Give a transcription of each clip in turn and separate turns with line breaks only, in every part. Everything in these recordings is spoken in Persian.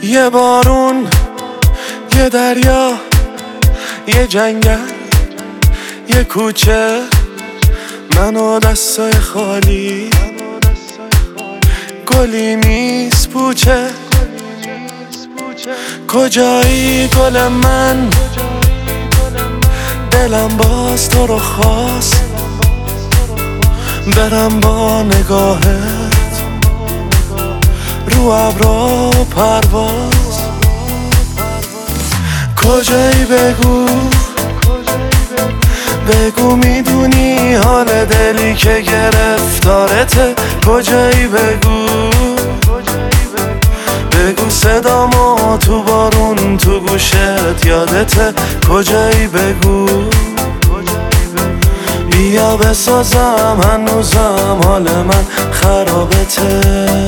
یه بارون، یه دریا، یه جنگل، یه کوچه، من و دستای خالی، گلی نیست پوچه. کجایی گل من؟ دلم باز تو رو خواست برم با نگاهت رو ابرا پرواز. کجایی بگو، بگو میدونی حال دلی که گرفتارته. کجایی بگو، بگو صدامو تو بارون تو گوشت یادته. کجایی بگو، بیا بسازم هنوزم حال من خرابته.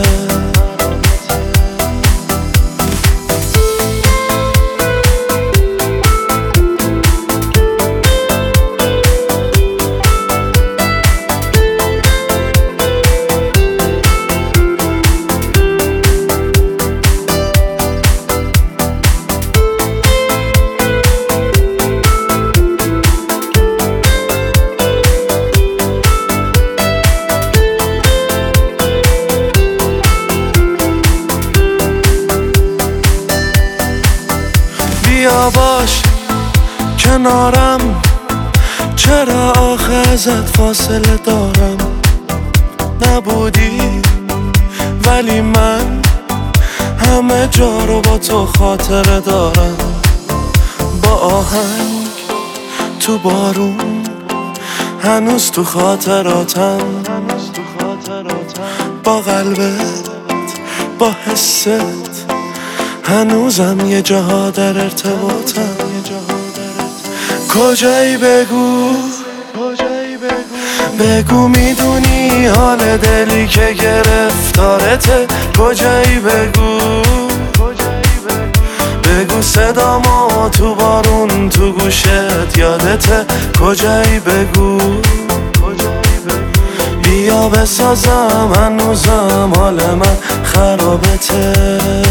بیا باش کنارم، چرا آخه ازت فاصله دارم؟ نبودی ولی من همه جا رو با تو خاطره دارم. با آهنگ تو بارون هنوز تو خاطراتم، با قلبت با حست هنوزم یه جاها در ارتباطم. کجایی بگو، بگو میدونی حال دلی که گرفتارته. کجایی بگو، بگو صدامو تو بارون تو گوشت یادته. کجایی بگو، بیا بسازم هنوزم حال من خرابته.